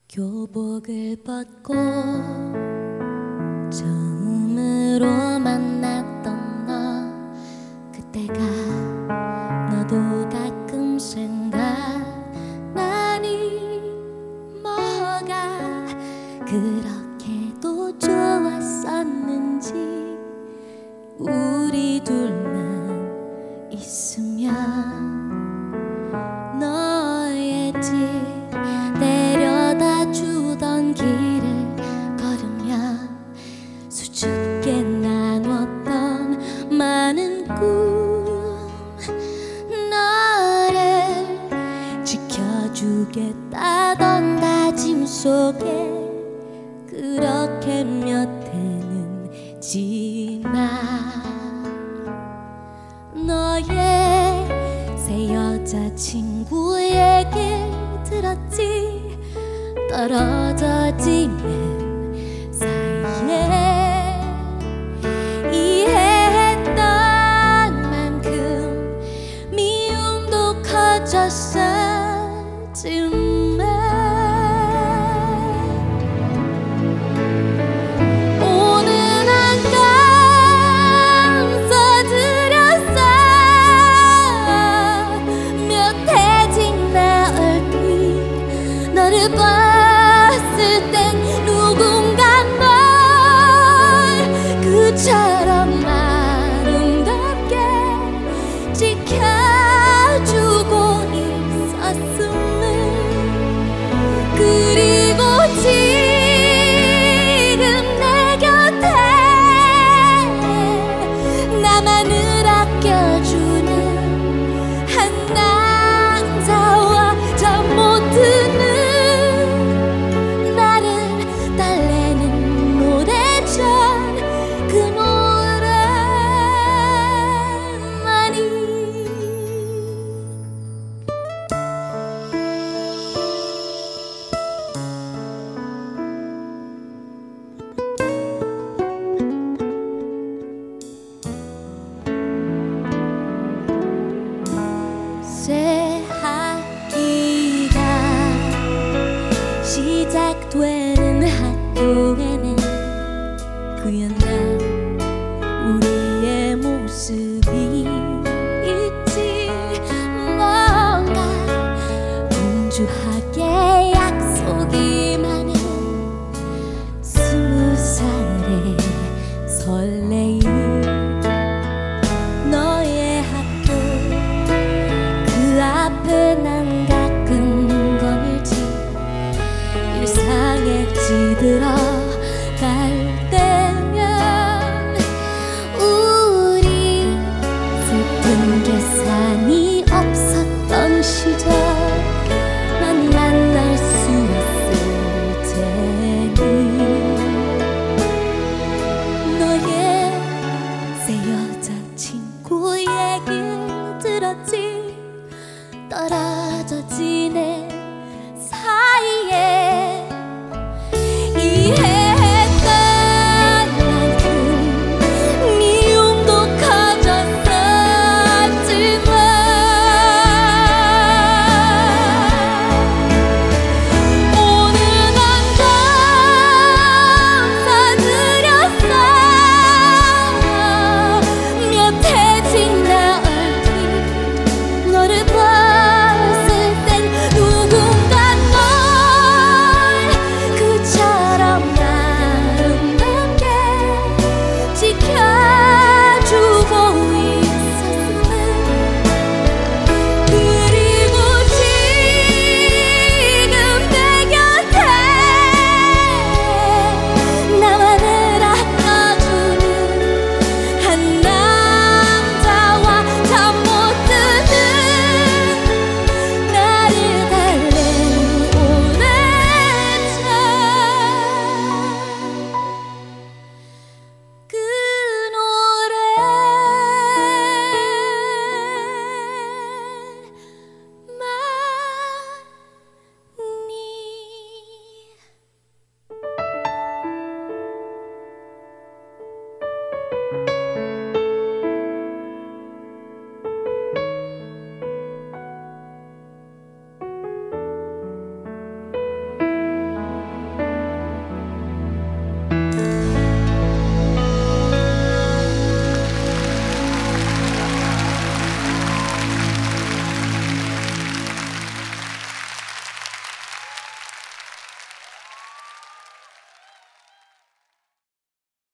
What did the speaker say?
교복을 벗고 처음으로 만났던 너, 그때가 너도 가끔 생각나니? 뭐가 그렇게도 좋았었는지. 우리 둘만 있으면 너의 집 데려다 주던 길을 걸으며 수줍게 나눴던 많은 꿈, 너를 지켜주겠다던 다짐 속에 그렇게 몇 해는 지나. 너의 새 여자친구 얘길 들었지? 떨어져 지낸 사이에 이해했던 만큼 미움도 커졌었지만 오늘 안감 써드렸어. 몇 해 지나 얼핏 너를 봤을 땐 누군가 널 그처럼 아름답게 지켜주고 있었음을. 그리고 지금 내 곁에 나만을 아껴주는 한 남자와 잠 못 드는 나를 달래는 노래전 그 노래만이. 새 학기가 시작되는 학교에는 그 옛날 우리의 모습이 있지. 뭔가 분주하게 약속이 많은 20살의 설레임. 너의 학교 그 앞에 난 가끔 걸지 일상에 찌들어